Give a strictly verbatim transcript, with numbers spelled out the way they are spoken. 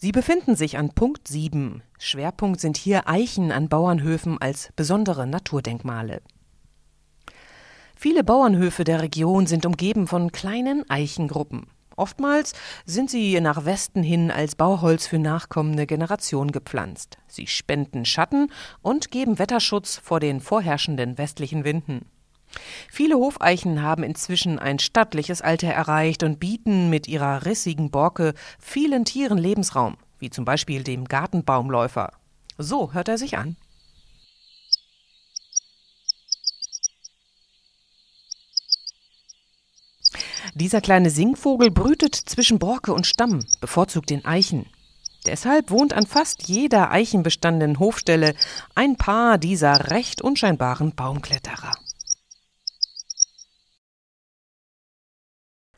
Sie befinden sich an Punkt sieben. Schwerpunkt sind hier Eichen an Bauernhöfen als besondere Naturdenkmale. Viele Bauernhöfe der Region sind umgeben von kleinen Eichengruppen. Oftmals sind sie nach Westen hin als Bauholz für nachkommende Generationen gepflanzt. Sie spenden Schatten und geben Wetterschutz vor den vorherrschenden westlichen Winden. Viele Hofeichen haben inzwischen ein stattliches Alter erreicht und bieten mit ihrer rissigen Borke vielen Tieren Lebensraum, wie zum Beispiel dem Gartenbaumläufer. So hört er sich an. Dieser kleine Singvogel brütet zwischen Borke und Stamm, bevorzugt den Eichen. Deshalb wohnt an fast jeder eichenbestandenen Hofstelle ein Paar dieser recht unscheinbaren Baumkletterer.